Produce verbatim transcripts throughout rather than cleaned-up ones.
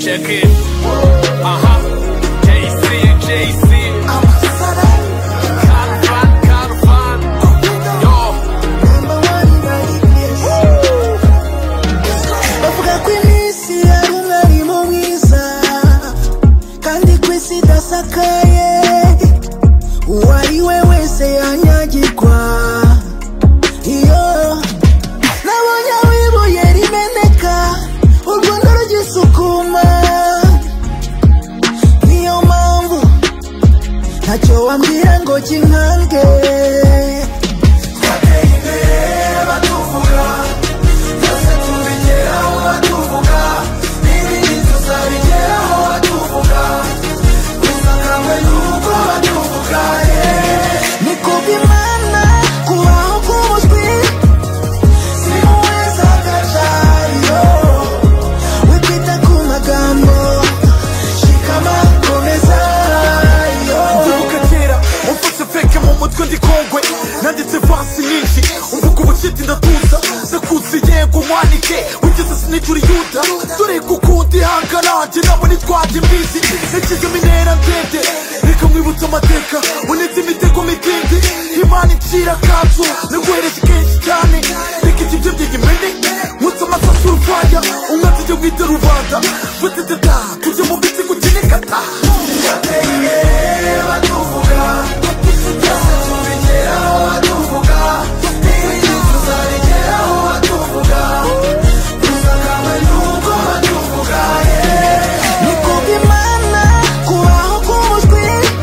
check it. Uh-huh. J C, J C. Caravan, caravan. Yo. Bavuga ko iminsi ari umwarimu mwiza kandi ko isi idasakaye uwari we wese yanyagirwa. Iyo nabonye aho ibuye rimeneka u Rwanda rugisukuma, niyo mpamvu ntacyo wambwira ngo kinkange. Twateye imbere batuvuga byose tubigeraho batuvuga n'ibindi tuzabigeraho batuvuga gusa kamwe nuko batuvuga. Ni kubw'Imana kubaho k'umutwe simuweza agacariyo witwita ku magambo shikama komeza. Ndibuka kera umfashe feke mu mutwe ndi kongwe nanditse vasi nyinshi umvuga ubushiti ndatuza ndakuzi yego mwanike wigeze sinicura yuda dore kukundi hangana njye nabo nitwaje imbizi nakizemo intera ndende reka mwibutse amateka unetse imitego mitindi Imana incira akazu naguhereje kenshi cyane reka ikibyo by'igimene nkutse amasasu urufaya umwanzi jya mwite rubanda vuteteta tujye mu biti kukinekata. Twateye imbere batuvuga byose tubigeraho batuvuga n'ibindi tuzabigeraho batuvuga gusa kamwe nuko batuvuga. Ni kubw'Imana kubaho k'umutwe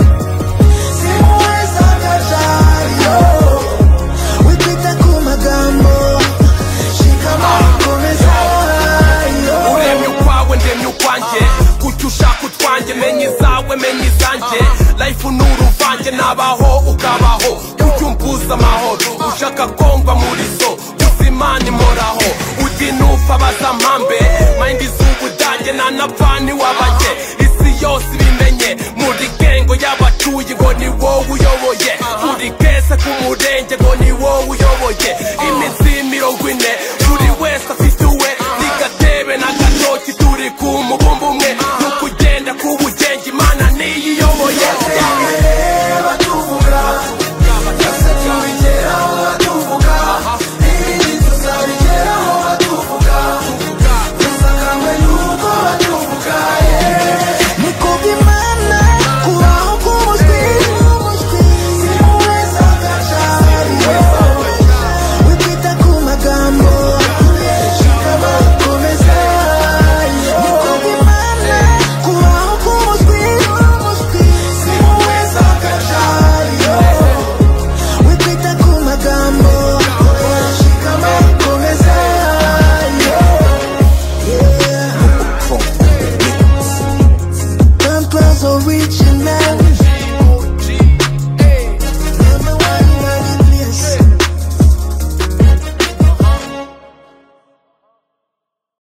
simuweza agacariyo witwita ku magambo shikama komeza. Uremye ukwawe ndemye ukwanjye kucyo ushaka utwanjye menya izawe menya izanjye life ni uruvange nabaho ukabaho kucyo umbuza amahoro ushaka kongwa muri zo gusa Imana imoraho uti nupfa baza mpambe mind z'ubudage nanapfa ntiwabajye isi yose ibimenye muri gengo y'abatuye ngo ni wowe uyoboye buri kese k'umurenge ngo ni wowe uyoboye iminsi mirongo ine buri wese afite uwe nigatebe n'agatoki turi ku mubumbe umwe n'ukugenda k'ubugenge Imana niyiyoboye. Batuvuga byose tubigeraho batuvuga n'ibindi tuzabigeraho batuvuga gusa kamwe nuko batuvuga. Ni kubw'Imana kubaho k'umutwe simuweza agacariyo witwita ku magambo shikama komeza. Ni kubw'Imana kubaho k'umutwe simuweza agacariyo witwita ku magambo shikama komeza. Yeah. Come close, original.